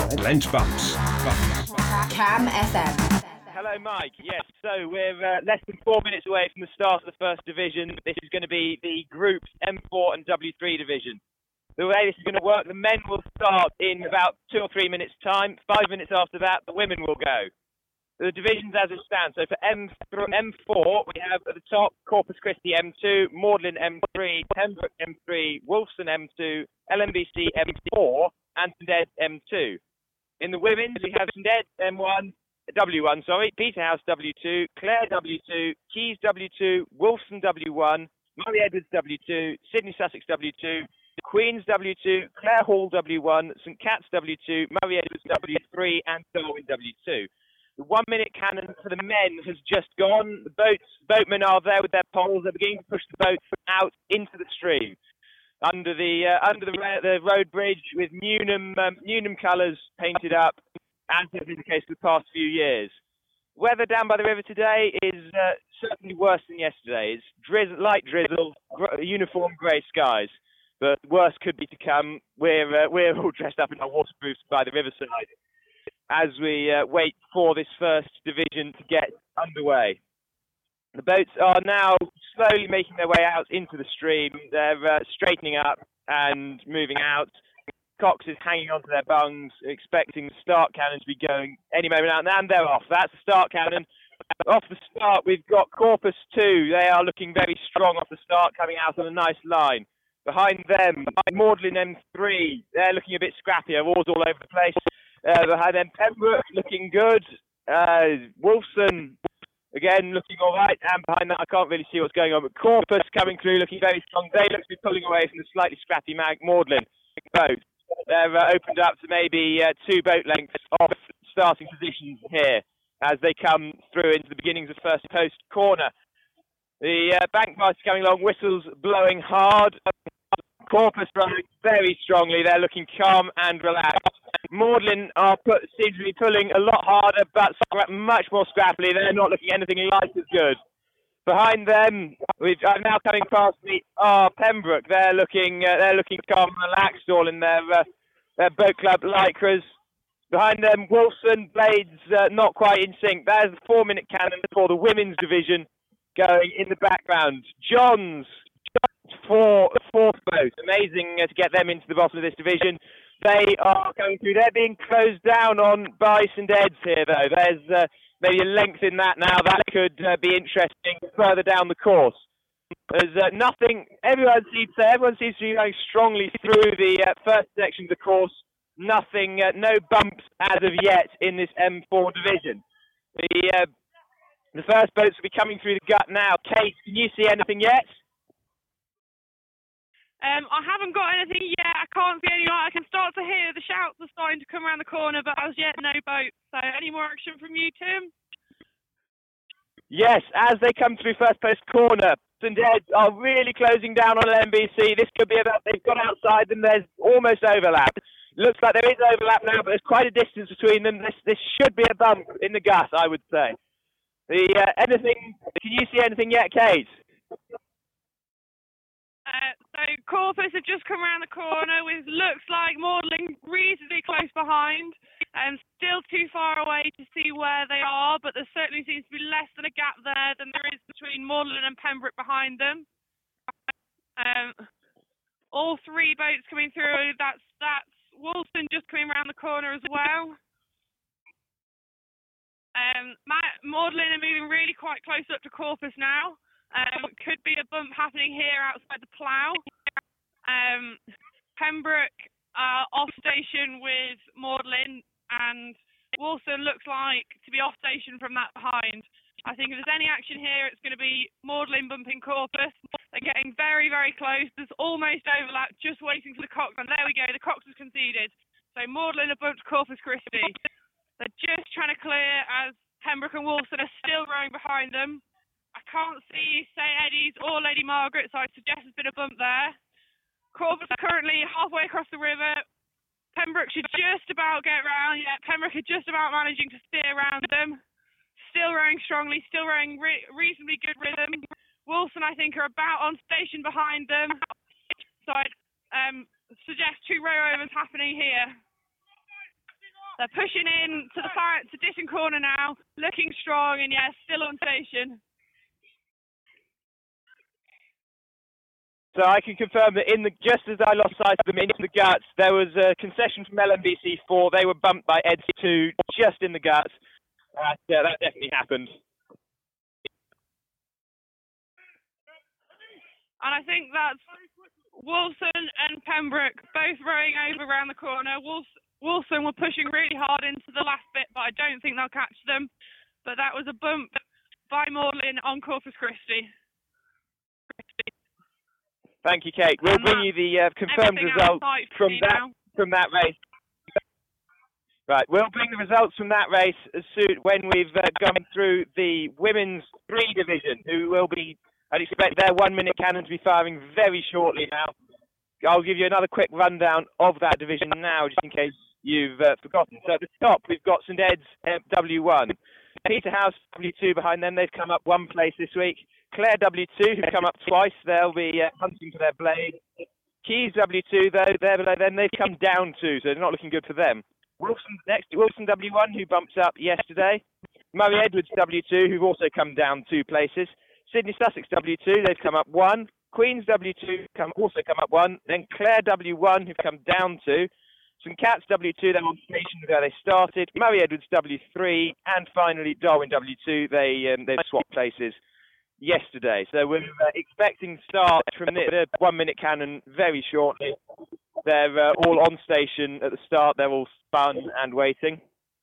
Lent Bumps. Cam FM. Hello, Mike. Yes, so we're less than 4 minutes away from the start of the first division. This is going to be the groups M4 and W3 division. The way this is going to work, the men will start in about 2 or 3 minutes' time. 5 minutes after that, the women will go. The divisions as it stands. So for M4, we have at the top Corpus Christi M2, Magdalen M3, Pembroke M3, Wolfson M2, LMBC M4, and St Ed's M2. In the women's, we have St Ed's M1, W1, Peterhouse W2, Clare W2, Keys W2, Wolfson W1, Murray Edwards W2, Sydney Sussex W2, Queen's W2, Clare Hall W1, St Cat's W2, Murray Edwards W3, and Darwin W2. The 1 minute cannon for the men has just gone. The boatmen are there with their poles. They're beginning to push the boats out into the stream under the road bridge with Newnham colours painted up, as has been the case for the past few years. Weather down by the river today is certainly worse than yesterday. It's light drizzle, uniform grey skies, but worse could be to come. We're all dressed up in our waterproofs by the riverside as we wait for this first division to get underway. The boats are now slowly making their way out into the stream. They're straightening up and moving out. Cox is hanging onto their bungs, expecting the start cannon to be going any moment now, and they're off. That's the start cannon. Off the start, we've got Corpus 2. They are looking very strong off the start, coming out on a nice line. Behind them, Magdalen M3. They're looking a bit scrappier, oars all over the place. Behind them, Pembroke looking good. Wolfson, again, looking all right. And behind that, I can't really see what's going on. But Corpus coming through, looking very strong. They look to be pulling away from the slightly scrappy Magdalen boat. They're opened up to maybe 2 boat lengths off starting positions here as they come through into the beginnings of first post corner. The bank master coming along, whistles blowing hard. Corpus rowing very strongly. They're looking calm and relaxed. Magdalen seem to be pulling a lot harder, but much more scrappily. They're not looking anything like as good. Behind them, I'm now coming past Pembroke. They're looking calm and relaxed, all in their boat club lycras. Behind them, Wolfson, Blades, not quite in sync. There's the 4 minute cannon for the women's division going in the background. Johns, fourth boat. Amazing to get them into the bottom of this division. They are going through. They're being closed down on by St Ed's here, though. There's maybe a length in that now. That could be interesting further down the course. There's nothing. Everyone seems to be going strongly through the first section of the course. Nothing, no bumps as of yet in this M4 division. The first boats will be coming through the gut now. Kate, can you see anything yet? I haven't got anything yet. I can't see any light. I can start to hear the shouts are starting to come around the corner, but as yet, no boats. So, any more action from you, Tim? Yes, as they come through first post corner, St Ed's are really closing down on LMBC. This could be about, they've got outside them, there's almost overlap. Looks like there is overlap now, but there's quite a distance between them. This should be a bump in the gut, I would say. Can you see anything yet, Kate? So Corpus have just come around the corner with looks like Magdalen reasonably close behind. Still too far away to see where they are, but there certainly seems to be less than a gap there than there is between Magdalen and Pembroke behind them. All 3 boats coming through. That's Wolfson just coming around the corner as well. Magdalen are moving really quite close up to Corpus now. Could be a bump happening here outside the plough. Pembroke off station with Magdalen, and Wolfson looks like to be off station from that behind. I think if there's any action here, it's going to be Magdalen bumping Corpus. They're getting very, very close. There's almost overlap, just waiting for the Cox. And there we go, the Cox has conceded. So Magdalen have bumped Corpus Christi. They're just trying to clear as Pembroke and Wolfson are still rowing behind them. I can't see St Eddie's or Lady Margaret, so I suggest there's been a bump there. Corpus are currently halfway across the river. Pembroke should just about get round. Yeah, Pembroke are just about managing to steer around them. Still rowing strongly, still rowing reasonably good rhythm. Wolfson, I think, are about on station behind them. So I'd suggest 2 row overs happening here. They're pushing in to the far to Ditton Corner now, looking strong, and yes, still on station. So I can confirm that just as I lost sight of them into the guts, there was a concession from LMBC4. They were bumped by EDS 2 just in the guts. That definitely happened. And I think that's Wilson and Pembroke both rowing over around the corner. Wilson were pushing really hard into the last bit, but I don't think they'll catch them. But that was a bump by Magdalen on Corpus Christi. Thank you, Kate. We'll bring you the confirmed results from that race. Right, we'll bring the results from that race soon when we've gone through the women's 3 division, who will be, I'd expect their 1 minute cannon to be firing very shortly now. I'll give you another quick rundown of that division now, just in case you've forgotten. So at the top, we've got St Ed's W1. Peterhouse W2 behind them. They've come up 1 place this week. Clare W2, who've come up twice. They'll be hunting for their blade. Keys W2, though, they're below them. They've come down 2, so they're not looking good for them. Wilson next, Wilson W1, who bumped up yesterday. Murray Edwards W2, who've also come down 2 places. Sydney Sussex W2, they've come up 1. Queens W2 also come up 1. Then Clare W1, who've come down 2. St Cat's W2, they're on station where they started. Murray Edwards W3, and finally Darwin W2, they've swapped places yesterday. So we're expecting start from the 1 minute cannon very shortly. They're all on station at the start. They're all spun and waiting.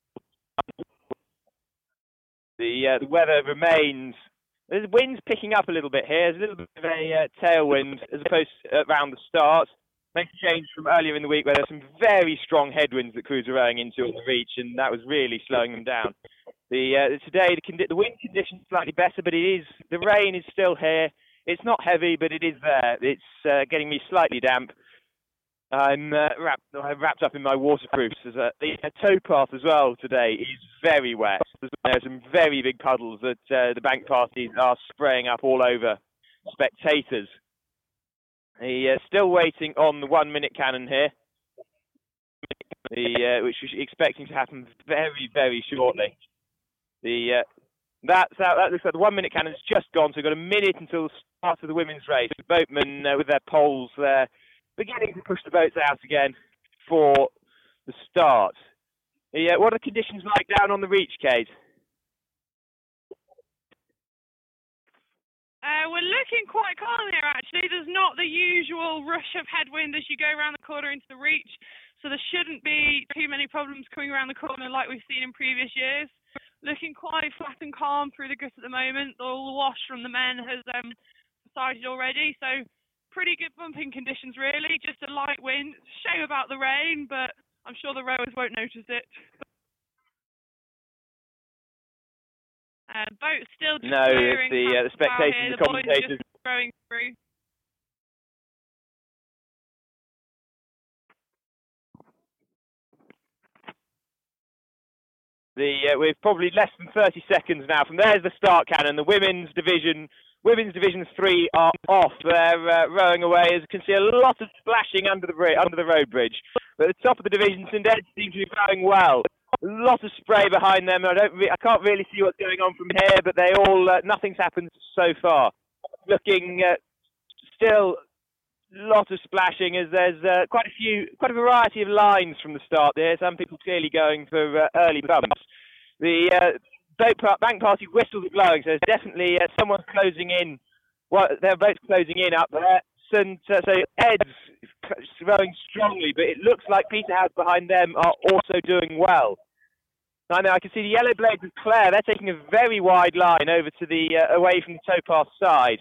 The weather remains. The wind's picking up a little bit here. There's a little bit of a tailwind as opposed to around the start. Makes a change from earlier in the week where there's some very strong headwinds that crews are rowing into on the reach, and that was really slowing them down. Today the wind conditions are slightly better, but the rain is still here. It's not heavy, but it is there. It's getting me slightly damp. I'm wrapped up in my waterproofs. The towpath as well today is very wet. There's some very big puddles that the bank parties are spraying up all over spectators. Still waiting on the 1 minute cannon here, which we're expecting to happen very, very shortly. That looks like the 1 minute cannon's just gone, so we've got a minute until the start of the women's race. The boatmen with their poles there, beginning to push the boats out again for the start. What are the conditions like down on the reach, Kate? We're looking quite calm here, actually. There's not the usual rush of headwind as you go around the corner into the reach, so there shouldn't be too many problems coming around the corner like we've seen in previous years. Looking quite flat and calm through the gut at the moment. All the wash from the men has subsided already, so pretty good bumping conditions, really. Just a light wind. Shame about the rain, but I'm sure the rowers won't notice it. Boats still just clearing. No, it's the spectators and the commentators. Just rowing through. We've probably less than 30 seconds now. From there's the start cannon. The women's division 3 are off. They're rowing away. As you can see, a lot of splashing under the road bridge. But at the top of the division, St Ed's seem to be rowing well. A lot of spray behind them. I can't really see what's going on from here, but they all nothing's happened so far. Looking still a lot of splashing as there's quite a variety of lines from the start there. Some people clearly going for early bumps. The bank party whistles are blowing, so there's definitely someone closing in. Well, they're both closing in up there. So Ed's rowing strongly, but it looks like Peterhouse behind them are also doing well. I know I can see the yellow blades of Clare. They're taking a very wide line over to the away from the towpath side.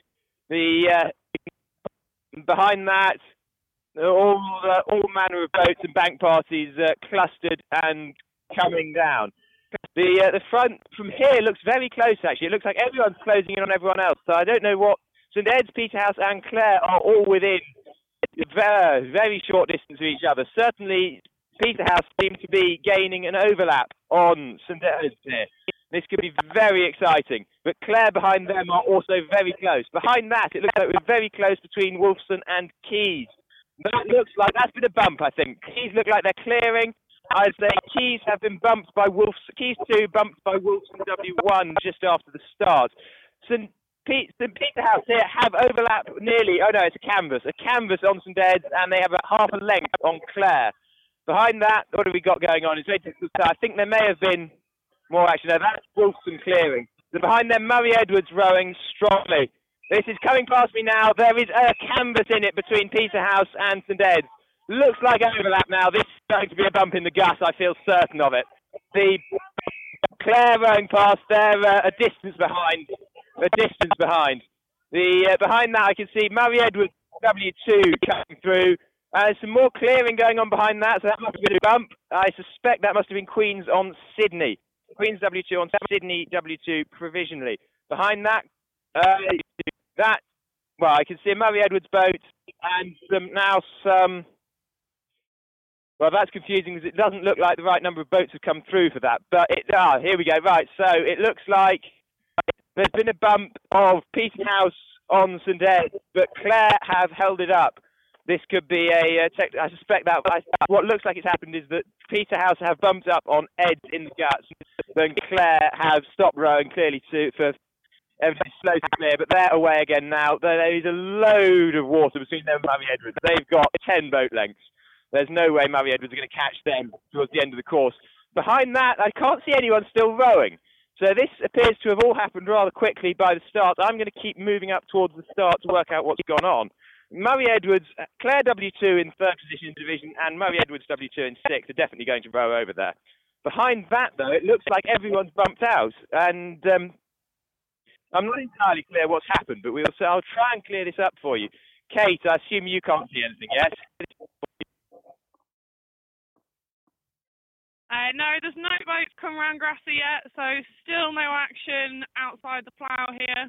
Behind that, all manner of boats and bank parties clustered and coming down. The front from here looks very close, actually. It looks like everyone's closing in on everyone else. So I don't know what St Ed's, Peterhouse and Clare are all within very, very short distance of each other. Certainly, Peterhouse seems to be gaining an overlap on St Ed's here. This could be very exciting. But Clare behind them are also very close. Behind that, it looks like we're very close between Wolfson and Keys. That looks like that's been a bump, I think. Keys look like they're clearing. I'd say Keys have been bumped by Keys 2 bumped by Wilson W1 just after the start. St Peterhouse here have overlapped nearly, oh no, it's a canvas on St Ed's, and they have a half a length on Clare. Behind that, what have we got going on? It's very difficult to tell. I think there may have been more action there. That's Wilson clearing. So behind them, Murray Edwards rowing strongly. This is coming past me now. There is a canvas in it between Peterhouse and St Ed's. Looks like overlap now. This is going to be a bump in the gus. I feel certain of it. The Clare rowing past, they're a distance behind. Behind that, I can see Murray Edwards W2 coming through. There's some more clearing going on behind that, so that must have been a bump. I suspect that must have been Queen's on Sydney. Queen's W2 on Sydney W2 provisionally. Behind that, I can see a Murray Edwards boat and some. Well, that's confusing because it doesn't look like the right number of boats have come through for that. But here we go. Right, so it looks like there's been a bump of Peterhouse on St Ed's, but Clare have held it up. This could be I suspect that what looks like it's happened is that Peterhouse have bumped up on Eds in the guts, then Clare have stopped rowing clearly for everything slow to clear, but they're away again now. There is a load of water between them and Murray Edwards. They've got 10 boat lengths. There's no way Murray Edwards are going to catch them towards the end of the course. Behind that, I can't see anyone still rowing. So this appears to have all happened rather quickly by the start. I'm going to keep moving up towards the start to work out what's gone on. Murray Edwards, Clare W2 in third position in division, and Murray Edwards W2 in sixth are definitely going to row over there. Behind that, though, it looks like everyone's bumped out, and I'm not entirely clear what's happened, but I'll try and clear this up for you. Kate, I assume you can't see anything yet. No, there's no boats come around Grassy yet, so still no action outside the plough here.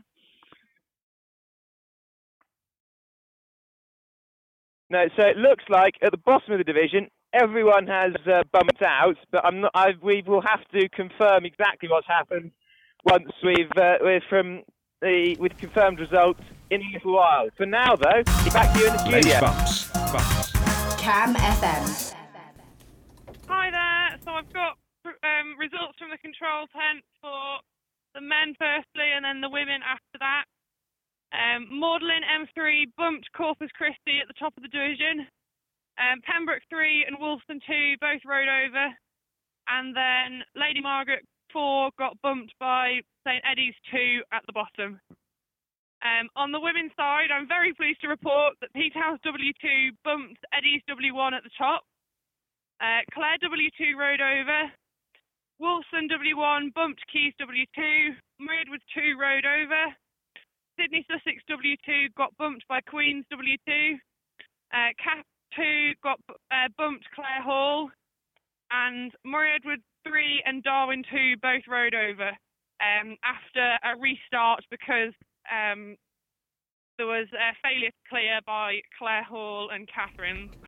No, so it looks like at the bottom of the division, everyone has bumped out, but we will have to confirm exactly what's happened once with confirmed results in a little while. For now, though, back to you in the studio. Bumps. Cam FM. Hi there. So I've got results from the control tent for the men firstly, and then the women after that. Magdalen M3 bumped Corpus Christi at the top of the division. Pembroke 3 and Wolston 2 both rode over. And then Lady Margaret 4 got bumped by St Eddie's 2 at the bottom. On the women's side, I'm very pleased to report that Peterhouse W2 bumped Eddie's W1 at the top. Clare W2 rode over. Wolston W1 bumped Keys W2. Murray Edwards 2 rode over. Sydney Sussex W2 got bumped by Queen's W2. Cap 2 got bumped Clare Hall. And Murray Edwards 3 and Darwin 2 both rode over after a restart because there was a failure to clear by Clare Hall and Catherine.